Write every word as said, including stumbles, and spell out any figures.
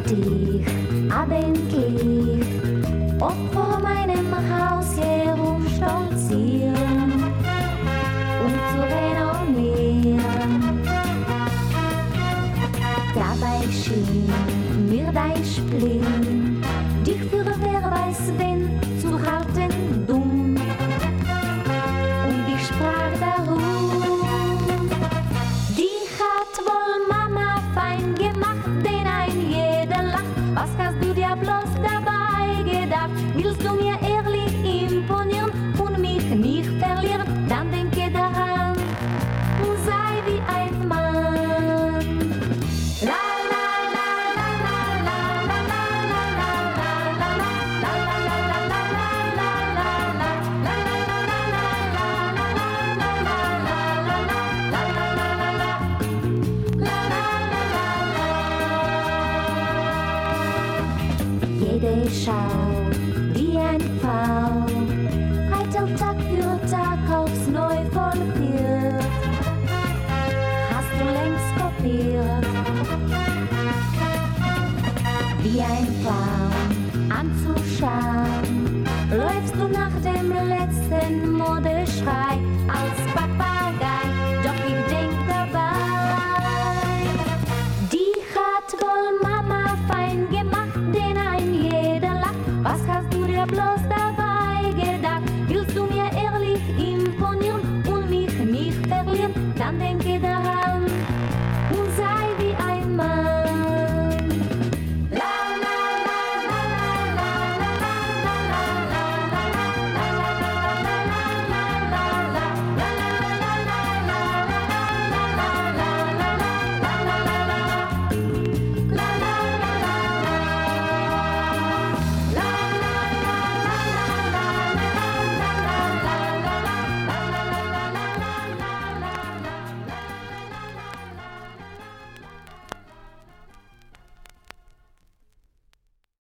dich abendlich oft vor meinem Haus herumstolzieren und zu renommieren. Dabei schien mir dein Spleen, dich für wer weiß wen zu halten dumm. Und ich sprach darum, dich hat wohl Mama fein gemacht, denn ein jeder lacht. Was hast du dir bloß dabei gedacht? Willst du mir ehrlich imponieren und mich nicht verlieren? Dann denke daran und sei wie ein Mann. La la la la la la la la la la la la jede schaut wie ein Pfau, heitert Tag für Tag aufs Neu vollführt. Hast du längst kopiert, wie ein Clown anzuschauen, läufst du nach dem letzten Modeschrei als Papagei, doch ich denk dabei, die hat wohl Mama fein gemacht, denn ein jeder lacht. Was hast du dir bloß dabei gedacht? Willst du mir ehrlich imponieren und mich nicht verlieren? Dann denke daran.